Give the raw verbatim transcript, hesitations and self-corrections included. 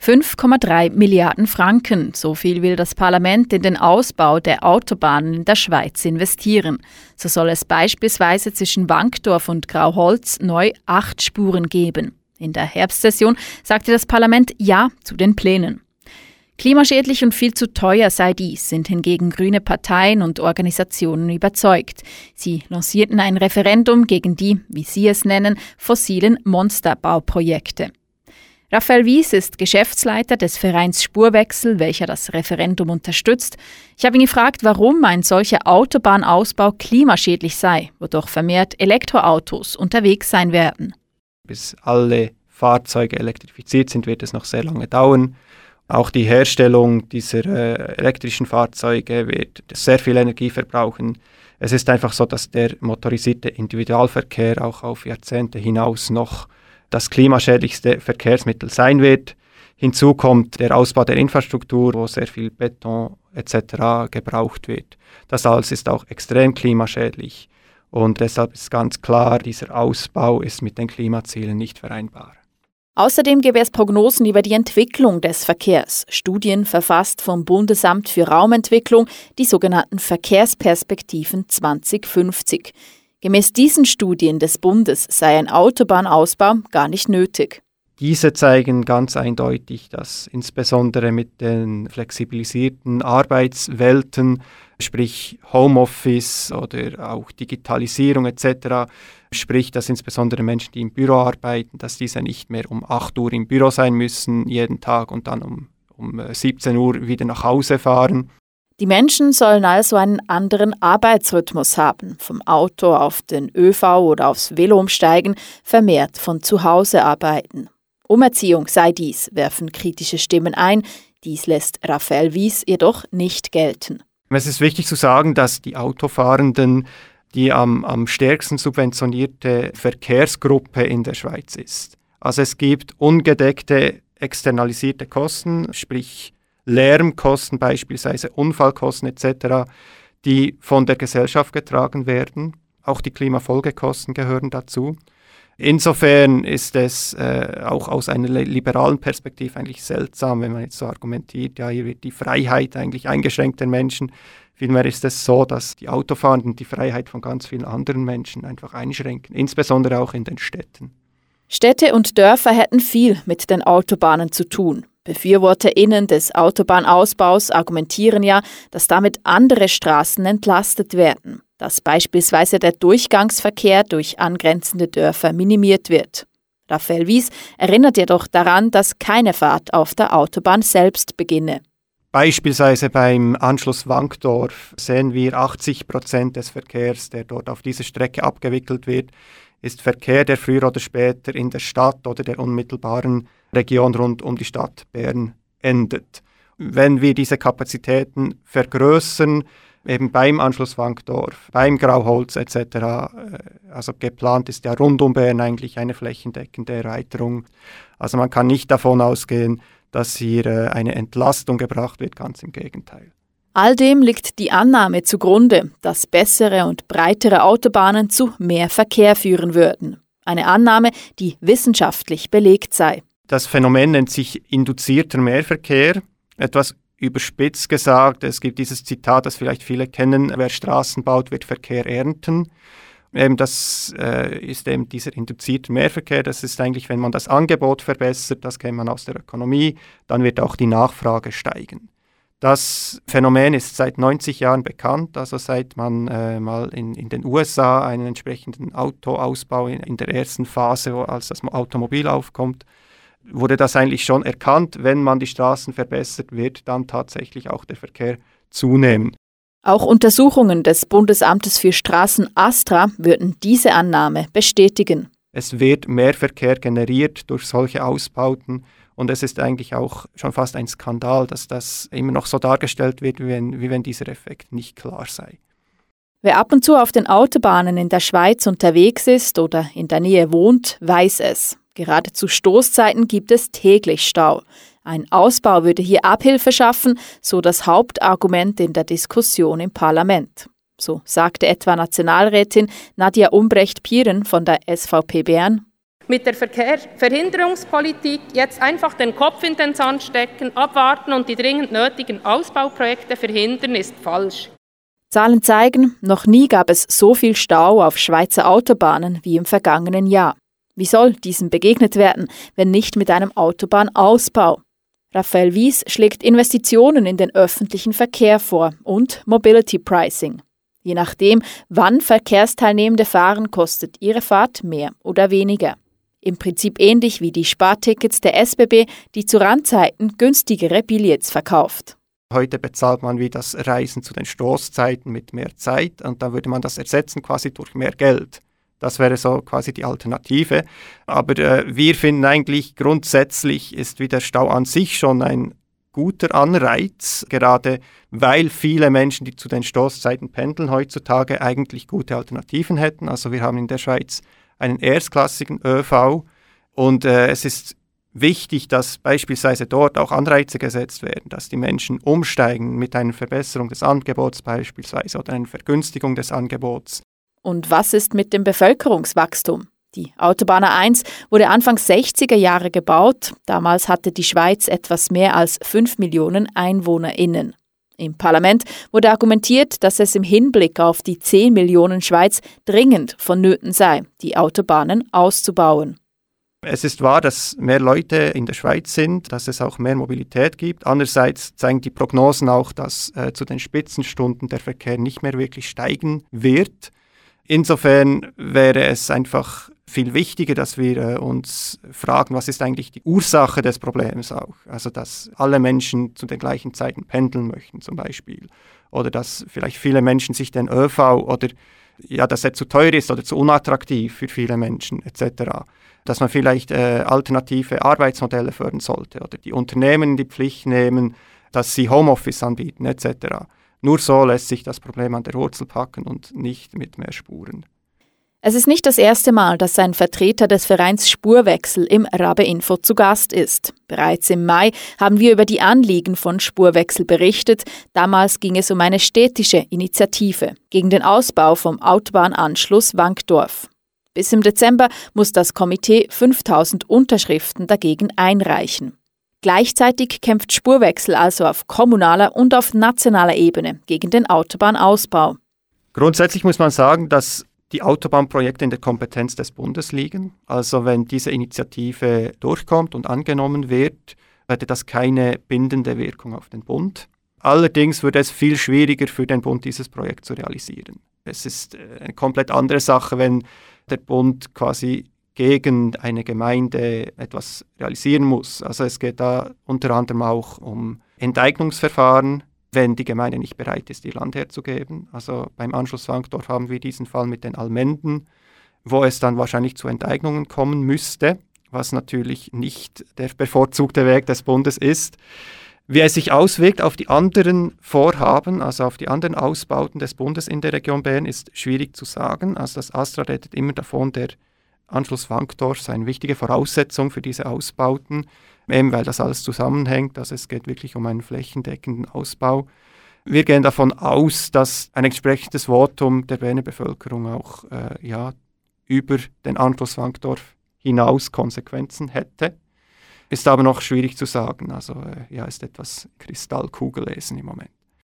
fünf Komma drei Milliarden Franken, so viel will das Parlament in den Ausbau der Autobahnen in der Schweiz investieren. So soll es beispielsweise zwischen Wankdorf und Grauholz neu acht Spuren geben. In der Herbstsession sagte das Parlament Ja zu den Plänen. Klimaschädlich und viel zu teuer sei dies, sind hingegen grüne Parteien und Organisationen überzeugt. Sie lancierten ein Referendum gegen die, wie sie es nennen, fossilen Monsterbauprojekte. Raphael Wies ist Geschäftsleiter des Vereins Spurwechsel, welcher das Referendum unterstützt. Ich habe ihn gefragt, warum ein solcher Autobahnausbau klimaschädlich sei, wodurch vermehrt Elektroautos unterwegs sein werden. Bis alle Fahrzeuge elektrifiziert sind, wird es noch sehr lange dauern. Auch die Herstellung dieser äh, elektrischen Fahrzeuge wird sehr viel Energie verbrauchen. Es ist einfach so, dass der motorisierte Individualverkehr auch auf Jahrzehnte hinaus noch das klimaschädlichste Verkehrsmittel sein wird. Hinzu kommt der Ausbau der Infrastruktur, wo sehr viel Beton et cetera gebraucht wird. Das alles ist auch extrem klimaschädlich. Und deshalb ist ganz klar, dieser Ausbau ist mit den Klimazielen nicht vereinbar. Außerdem gäbe es Prognosen über die Entwicklung des Verkehrs. Studien verfasst vom Bundesamt für Raumentwicklung, die sogenannten Verkehrsperspektiven zwanzig fünfzig. Gemäß diesen Studien des Bundes sei ein Autobahnausbau gar nicht nötig. Diese zeigen ganz eindeutig, dass insbesondere mit den flexibilisierten Arbeitswelten, sprich Homeoffice oder auch Digitalisierung et cetera, sprich, dass insbesondere Menschen, die im Büro arbeiten, dass diese nicht mehr um acht Uhr im Büro sein müssen jeden Tag und dann um, um siebzehn Uhr wieder nach Hause fahren. Die Menschen sollen also einen anderen Arbeitsrhythmus haben, vom Auto auf den ÖV oder aufs Velo umsteigen, vermehrt von zu Hause arbeiten. Umerziehung sei dies, werfen kritische Stimmen ein. Dies lässt Raphael Wies jedoch nicht gelten. Es ist wichtig zu sagen, dass die Autofahrenden die am, am stärksten subventionierte Verkehrsgruppe in der Schweiz ist. Also es gibt ungedeckte externalisierte Kosten, sprich Lärmkosten, beispielsweise Unfallkosten et cetera, die von der Gesellschaft getragen werden. Auch die Klimafolgekosten gehören dazu. Insofern ist es äh, auch aus einer liberalen Perspektive eigentlich seltsam, wenn man jetzt so argumentiert, ja, hier wird die Freiheit eigentlich eingeschränkt der Menschen. Vielmehr ist es so, dass die Autofahrenden die Freiheit von ganz vielen anderen Menschen einfach einschränken, insbesondere auch in den Städten. Städte und Dörfer hätten viel mit den Autobahnen zu tun. BefürworterInnen des Autobahnausbaus argumentieren ja, dass damit andere Straßen entlastet werden, dass beispielsweise der Durchgangsverkehr durch angrenzende Dörfer minimiert wird. Raphael Wies erinnert jedoch daran, dass keine Fahrt auf der Autobahn selbst beginne. Beispielsweise beim Anschluss Wankdorf sehen wir achtzig Prozent des Verkehrs, der dort auf dieser Strecke abgewickelt wird, ist Verkehr, der früher oder später in der Stadt oder der unmittelbaren Region rund um die Stadt Bern endet. Wenn wir diese Kapazitäten vergrößern, eben beim Anschluss Wankdorf, beim Grauholz et cetera, also geplant ist ja rund um Bern eigentlich eine flächendeckende Erweiterung. Also man kann nicht davon ausgehen, dass hier eine Entlastung gebracht wird, ganz im Gegenteil. All dem liegt die Annahme zugrunde, dass bessere und breitere Autobahnen zu mehr Verkehr führen würden. Eine Annahme, die wissenschaftlich belegt sei. Das Phänomen nennt sich induzierter Mehrverkehr. Etwas überspitzt gesagt, es gibt dieses Zitat, das vielleicht viele kennen, wer Straßen baut, wird Verkehr ernten. Eben das äh, ist eben dieser induzierte Mehrverkehr. Das ist eigentlich, wenn man das Angebot verbessert, das kennt man aus der Ökonomie, dann wird auch die Nachfrage steigen. Das Phänomen ist seit neunzig Jahren bekannt, also seit man äh, mal in, in den U S A einen entsprechenden Autoausbau in, in der ersten Phase, wo, als das Automobil aufkommt, wurde das eigentlich schon erkannt, wenn man die Straßen verbessert, wird dann tatsächlich auch der Verkehr zunehmen. Auch Untersuchungen des Bundesamtes für Straßen ASTRA würden diese Annahme bestätigen. Es wird mehr Verkehr generiert durch solche Ausbauten und es ist eigentlich auch schon fast ein Skandal, dass das immer noch so dargestellt wird, wie wenn, wie wenn dieser Effekt nicht klar sei. Wer ab und zu auf den Autobahnen in der Schweiz unterwegs ist oder in der Nähe wohnt, weiß es. Gerade zu Stoßzeiten gibt es täglich Stau. Ein Ausbau würde hier Abhilfe schaffen, so das Hauptargument in der Diskussion im Parlament. So sagte etwa Nationalrätin Nadja Umbrecht-Pieren von der S V P Bern. Mit der Verkehrsverhinderungspolitik jetzt einfach den Kopf in den Sand stecken, abwarten und die dringend nötigen Ausbauprojekte verhindern, ist falsch. Zahlen zeigen, noch nie gab es so viel Stau auf Schweizer Autobahnen wie im vergangenen Jahr. Wie soll diesem begegnet werden, wenn nicht mit einem Autobahnausbau? Raphael Wies schlägt Investitionen in den öffentlichen Verkehr vor und Mobility Pricing. Je nachdem, wann Verkehrsteilnehmende fahren, kostet ihre Fahrt mehr oder weniger. Im Prinzip ähnlich wie die Spartickets der S B B, die zu Randzeiten günstigere Billets verkauft. Heute bezahlt man wie das Reisen zu den Stoßzeiten mit mehr Zeit und dann würde man das ersetzen quasi durch mehr Geld. Das wäre so quasi die Alternative. Aber äh, wir finden eigentlich grundsätzlich ist wie der Stau an sich schon ein guter Anreiz, gerade weil viele Menschen, die zu den Stoßzeiten pendeln, heutzutage eigentlich gute Alternativen hätten. Also wir haben in der Schweiz einen erstklassigen ÖV und äh, es ist wichtig, dass beispielsweise dort auch Anreize gesetzt werden, dass die Menschen umsteigen mit einer Verbesserung des Angebots beispielsweise oder einer Vergünstigung des Angebots. Und was ist mit dem Bevölkerungswachstum? Die Autobahn A eins wurde Anfang sechziger Jahre gebaut. Damals hatte die Schweiz etwas mehr als fünf Millionen EinwohnerInnen. Im Parlament wurde argumentiert, dass es im Hinblick auf die zehn Millionen Schweiz dringend vonnöten sei, die Autobahnen auszubauen. Es ist wahr, dass mehr Leute in der Schweiz sind, dass es auch mehr Mobilität gibt. Andererseits zeigen die Prognosen auch, dass äh, zu den Spitzenstunden der Verkehr nicht mehr wirklich steigen wird. Insofern wäre es einfach viel wichtiger, dass wir äh, uns fragen, was ist eigentlich die Ursache des Problems auch. Also, dass alle Menschen zu den gleichen Zeiten pendeln möchten zum Beispiel. Oder dass vielleicht viele Menschen sich den ÖV oder ja, dass er zu teuer ist oder zu unattraktiv für viele Menschen et cetera. Dass man vielleicht äh, alternative Arbeitsmodelle fördern sollte oder die Unternehmen in die Pflicht nehmen, dass sie Homeoffice anbieten et cetera. Nur so lässt sich das Problem an der Wurzel packen und nicht mit mehr Spuren. Es ist nicht das erste Mal, dass ein Vertreter des Vereins Spurwechsel im Rabe Info zu Gast ist. Bereits im Mai haben wir über die Anliegen von Spurwechsel berichtet. Damals ging es um eine städtische Initiative gegen den Ausbau vom Autobahnanschluss Wankdorf. Bis im Dezember muss das Komitee fünftausend Unterschriften dagegen einreichen. Gleichzeitig kämpft Spurwechsel also auf kommunaler und auf nationaler Ebene gegen den Autobahnausbau. Grundsätzlich muss man sagen, dass die Autobahnprojekte in der Kompetenz des Bundes liegen. Also wenn diese Initiative durchkommt und angenommen wird, hätte das keine bindende Wirkung auf den Bund. Allerdings würde es viel schwieriger für den Bund, dieses Projekt zu realisieren. Es ist eine komplett andere Sache, wenn der Bund quasi gegen eine Gemeinde etwas realisieren muss. Also es geht da unter anderem auch um Enteignungsverfahren, wenn die Gemeinde nicht bereit ist, ihr Land herzugeben. Also beim Anschluss Wankdorf haben wir diesen Fall mit den Almenden, wo es dann wahrscheinlich zu Enteignungen kommen müsste, was natürlich nicht der bevorzugte Weg des Bundes ist. Wie es sich auswirkt auf die anderen Vorhaben, also auf die anderen Ausbauten des Bundes in der Region Bern, ist schwierig zu sagen. Also das ASTRA redet immer davon, der Anschluss Wankdorf sei eine wichtige Voraussetzung für diese Ausbauten, eben weil das alles zusammenhängt. Also es geht wirklich um einen flächendeckenden Ausbau. Wir gehen davon aus, dass ein entsprechendes Votum der Berner Bevölkerung auch äh, ja, über den Anschluss Wankdorf hinaus Konsequenzen hätte. Ist aber noch schwierig zu sagen. Also äh, ja, ist etwas Kristallkugellesen im Moment.